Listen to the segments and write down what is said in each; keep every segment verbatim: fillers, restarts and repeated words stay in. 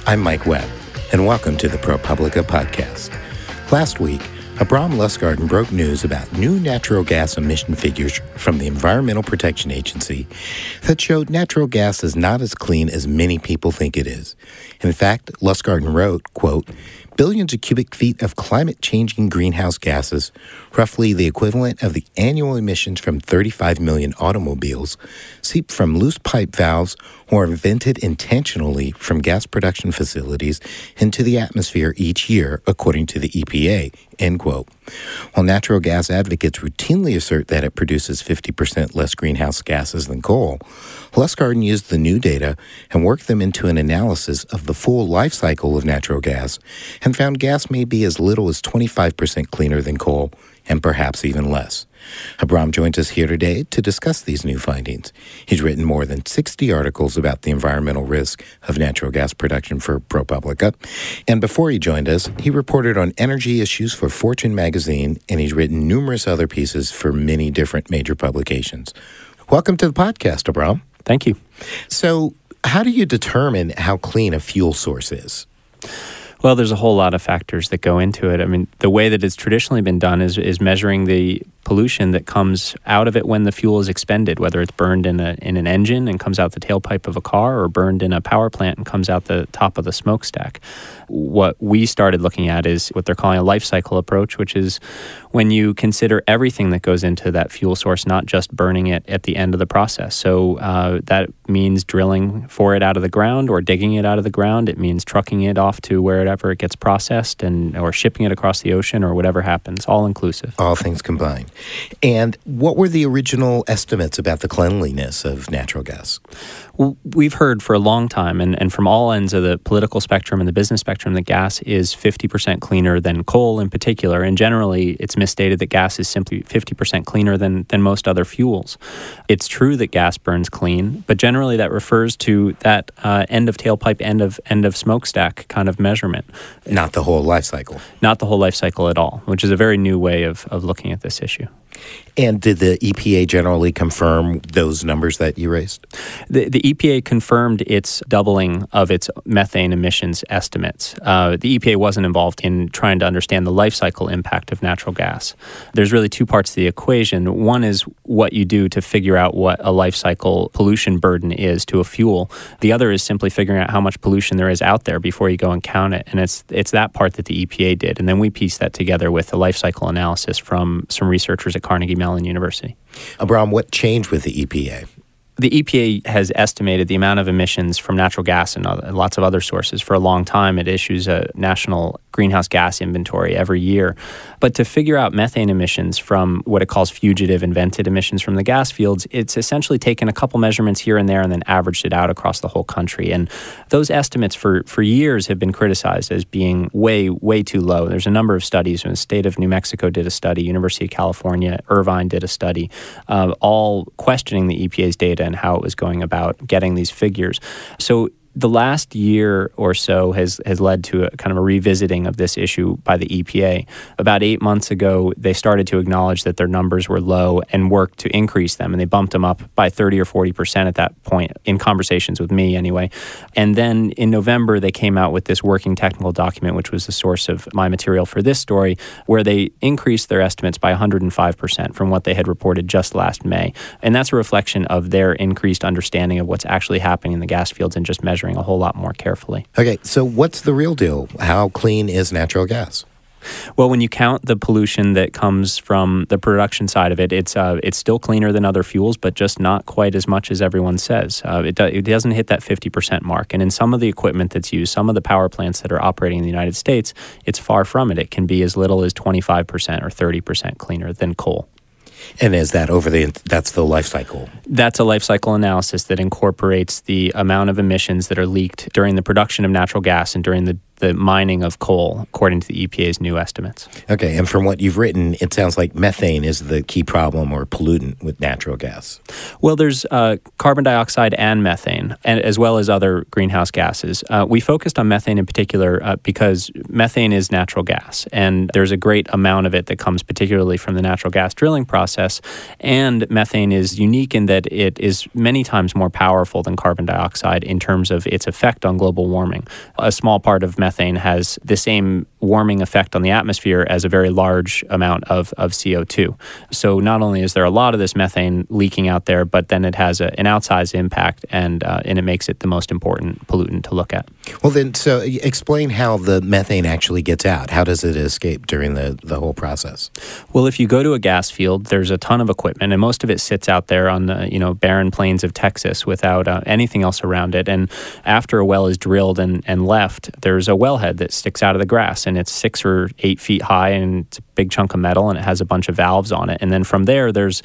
I'm Mike Webb, and welcome to the ProPublica podcast. Last week, Abram Lustgarten broke news about new natural gas emission figures from the Environmental Protection Agency that showed natural gas is not as clean as many people think it is. In fact, Lustgarten wrote, quote, billions of cubic feet of climate-changing greenhouse gases, roughly the equivalent of the annual emissions from thirty-five million automobiles, seep from loose pipe valves or are vented intentionally from gas production facilities into the atmosphere each year, according to the E P A, end quote. While natural gas advocates routinely assert that it produces fifty percent less greenhouse gases than coal, Lustgarten used the new data and worked them into an analysis of the full life cycle of natural gas and found gas may be as little as twenty-five percent cleaner than coal and perhaps even less. Abram joins us here today to discuss these new findings. He's written more than sixty articles about the environmental risk of natural gas production for ProPublica. And before he joined us, he reported on energy issues for Fortune magazine, and he's written numerous other pieces for many different major publications. Welcome to the podcast, Abram. Thank you. So, how do you determine how clean a fuel source is? Well, there's a whole lot of factors that go into it. I mean, the way that it's traditionally been done is is measuring the pollution that comes out of it when the fuel is expended, whether it's burned in a in an engine and comes out the tailpipe of a car or burned in a power plant and comes out the top of the smokestack. What we started looking at is what they're calling a life cycle approach, which is when you consider everything that goes into that fuel source, not just burning it at the end of the process. So uh, that means drilling for it out of the ground or digging it out of the ground. It means trucking it off to wherever it gets processed and or shipping it across the ocean or whatever happens, all inclusive. All things combined. And what were the original estimates about the cleanliness of natural gas? Well, we've heard for a long time, and, and from all ends of the political spectrum and the business spectrum, that gas is fifty percent cleaner than coal in particular. And generally, it's misstated that gas is simply fifty percent cleaner than, than most other fuels. It's true that gas burns clean, but generally that refers to that uh, end of tailpipe, end of end of smokestack kind of measurement. Not the whole life cycle. Not the whole life cycle at all, which is a very new way of, of looking at this issue. And did the E P A generally confirm those numbers that you raised? The, the E P A confirmed its doubling of its methane emissions estimates. Uh, the E P A wasn't involved in trying to understand the life cycle impact of natural gas. There's really two parts to the equation. One is what you do to figure out what a life cycle pollution burden is to a fuel. The other is simply figuring out how much pollution there is out there before you go and count it. And it's it's that part that the E P A did. And then we pieced that together with a life cycle analysis from some researchers at Carnegie Mellon University. Abram, what changed with the E P A? The E P A has estimated the amount of emissions from natural gas and other, lots of other sources for a long time. It issues a national greenhouse gas inventory every year. But to figure out methane emissions from what it calls fugitive and vented emissions from the gas fields, it's essentially taken a couple measurements here and there and then averaged it out across the whole country. And those estimates for, for years have been criticized as being way, way too low. There's a number of studies. The state of New Mexico did a study, University of California, Irvine did a study, uh, all questioning the E P A's data and how it was going about getting these figures. So the last year or so has, has led to a kind of a revisiting of this issue by the E P A. About eight months ago, they started to acknowledge that their numbers were low and worked to increase them, and they bumped them up by thirty or forty percent at that point, in conversations with me anyway. And then in November, they came out with this working technical document, which was the source of my material for this story, where they increased their estimates by one hundred five percent from what they had reported just last May. And that's a reflection of their increased understanding of what's actually happening in the gas fields and just measuring a whole lot more carefully. Okay, so what's the real deal? How clean is natural gas? Well, when you count the pollution that comes from the production side of it, it's uh, it's still cleaner than other fuels, but just not quite as much as everyone says. Uh, it, do, it doesn't hit that fifty percent mark. And in some of the equipment that's used, some of the power plants that are operating in the United States, it's far from it. It can be as little as twenty-five percent or thirty percent cleaner than coal. And is that over the, that's the life cycle? That's a life cycle analysis that incorporates the amount of emissions that are leaked during the production of natural gas and during the the mining of coal, according to the E P A's new estimates. Okay, and from what you've written, it sounds like methane is the key problem or pollutant with natural gas. Well, there's uh, carbon dioxide and methane, and as well as other greenhouse gases. Uh, we focused on methane in particular uh, because methane is natural gas, and there's a great amount of it that comes particularly from the natural gas drilling process. And methane is unique in that it is many times more powerful than carbon dioxide in terms of its effect on global warming. A small part of methane has the same warming effect on the atmosphere as a very large amount of, of C O two. So not only is there a lot of this methane leaking out there, but then it has a, an outsized impact, and uh, and it makes it the most important pollutant to look at. Well, then, so explain how the methane actually gets out. How does it escape during the, the whole process? Well, if you go to a gas field, there's a ton of equipment, and most of it sits out there on the you know barren plains of Texas without uh, anything else around it. And after a well is drilled and, and left, there's a wellhead that sticks out of the grass, and it's six or eight feet high, and it's a big chunk of metal, and it has a bunch of valves on it. And then from there, there's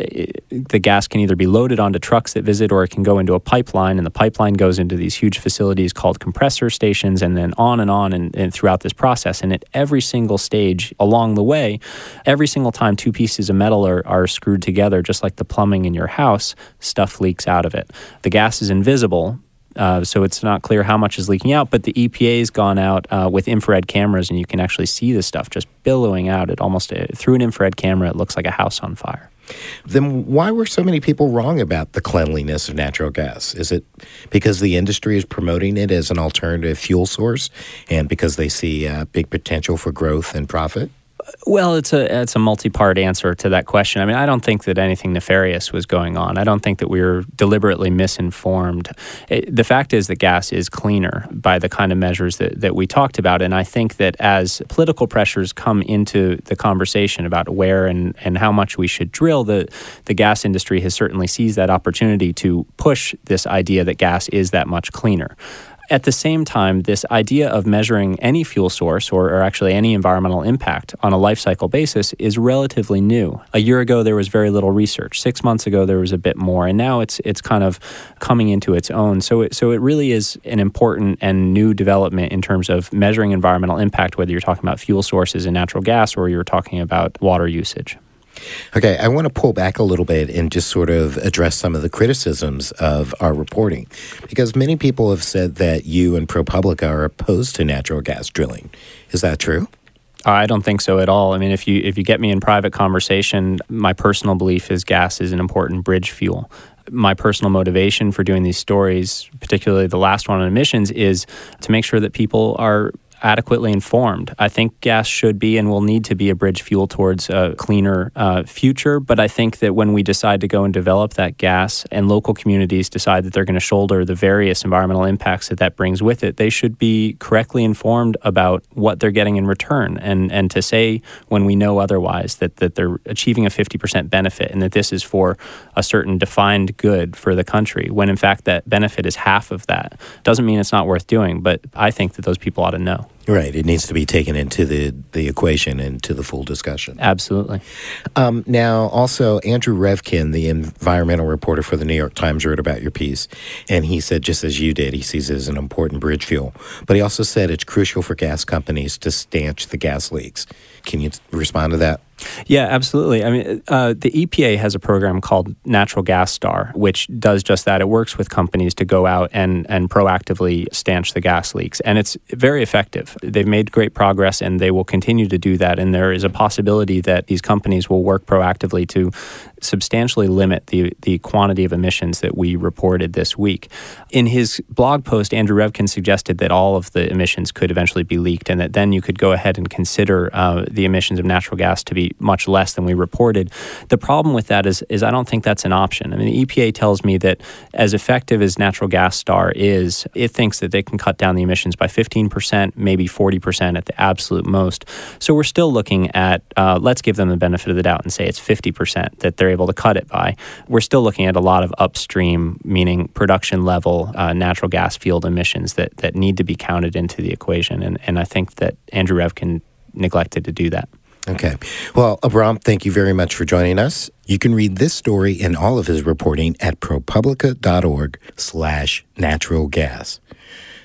the gas can either be loaded onto trucks that visit, or it can go into a pipeline, and the pipeline goes into these huge facilities called compressor stations, and then on and on and, and throughout this process. And at every single stage along the way, every single time two pieces of metal are, are screwed together, just like the plumbing in your house, stuff leaks out of it. The gas is invisible, Uh, so it's not clear how much is leaking out, but the E P A's gone out uh, with infrared cameras, and you can actually see this stuff just billowing out. It almost uh, through an infrared camera, it looks like a house on fire. Then why were so many people wrong about the cleanliness of natural gas? Is it because the industry is promoting it as an alternative fuel source, and because they see uh, big potential for growth and profit? Well, it's a it's a multi-part answer to that question. I mean, I don't think that anything nefarious was going on. I don't think that we were deliberately misinformed. It, the fact is that gas is cleaner by the kind of measures that, that we talked about. And I think that as political pressures come into the conversation about where and, and how much we should drill, the, the gas industry has certainly seized that opportunity to push this idea that gas is that much cleaner. At the same time, this idea of measuring any fuel source or, or actually any environmental impact on a life cycle basis is relatively new. A year ago, there was very little research. Six months ago, there was a bit more, and now it's it's kind of coming into its own. So it, so it really is an important and new development in terms of measuring environmental impact, whether you're talking about fuel sources and natural gas or you're talking about water usage. Okay, I want to pull back a little bit and just sort of address some of the criticisms of our reporting, because many people have said that you and ProPublica are opposed to natural gas drilling. Is that true? I don't think so at all. I mean, if you if you get me in private conversation, my personal belief is gas is an important bridge fuel. My personal motivation for doing these stories, particularly the last one on emissions, is to make sure that people are adequately informed. I think gas should be and will need to be a bridge fuel towards a cleaner uh, future. But I think that when we decide to go and develop that gas and local communities decide that they're going to shoulder the various environmental impacts that that brings with it, they should be correctly informed about what they're getting in return. And and to say when we know otherwise that, that they're achieving a fifty percent benefit and that this is for a certain defined good for the country, when in fact that benefit is half of that, doesn't mean it's not worth doing. But I think that those people ought to know. Right. It needs to be taken into the, the equation and to the full discussion. Absolutely. Um, now, also, Andrew Revkin, the environmental reporter for the New York Times, wrote about your piece. And he said, just as you did, he sees it as an important bridge fuel. But he also said it's crucial for gas companies to stanch the gas leaks. Can you respond to that? Yeah, absolutely. I mean, uh, the E P A has a program called Natural Gas Star, which does just that. It works with companies to go out and, and proactively stanch the gas leaks. And it's very effective. They've made great progress, and they will continue to do that. And there is a possibility that these companies will work proactively to substantially limit the, the quantity of emissions that we reported this week. In his blog post, Andrew Revkin suggested that all of the emissions could eventually be leaked, and that then you could go ahead and consider uh, the emissions of natural gas to be much less than we reported. The problem with that is, is I don't think that's an option. I mean, the E P A tells me that as effective as Natural Gas Star is, it thinks that they can cut down the emissions by fifteen percent, maybe forty percent at the absolute most. So we're still looking at, uh, let's give them the benefit of the doubt and say it's fifty percent that they're able to cut it by. We're still looking at a lot of upstream, meaning production level uh, natural gas field emissions that, that need to be counted into the equation. And, and I think that Andrew Revkin neglected to do that. Okay. Well, Abram, thank you very much for joining us. You can read this story and all of his reporting at ProPublica.org slash natural gas.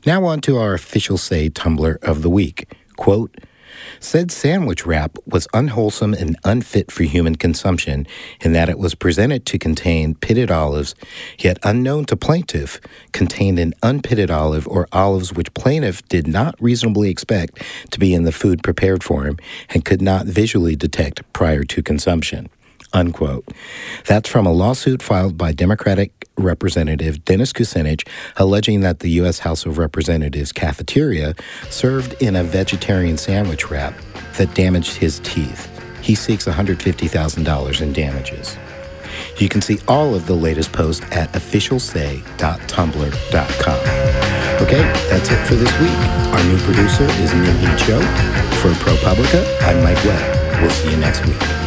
Now on to our official Say Tumblr of the week. Quote, said sandwich wrap was unwholesome and unfit for human consumption in that it was presented to contain pitted olives, yet unknown to plaintiff, contained an unpitted olive or olives which plaintiff did not reasonably expect to be in the food prepared for him and could not visually detect prior to consumption. Unquote. That's from a lawsuit filed by Democratic Representative Dennis Kucinich, alleging that the U S House of Representatives cafeteria served in a vegetarian sandwich wrap that damaged his teeth. He seeks one hundred fifty thousand dollars in damages. You can see all of the latest posts at official say dot tumblr dot com. Okay, that's it for this week. Our new producer is Mindy Cho. For ProPublica, I'm Mike Webb. We'll see you next week.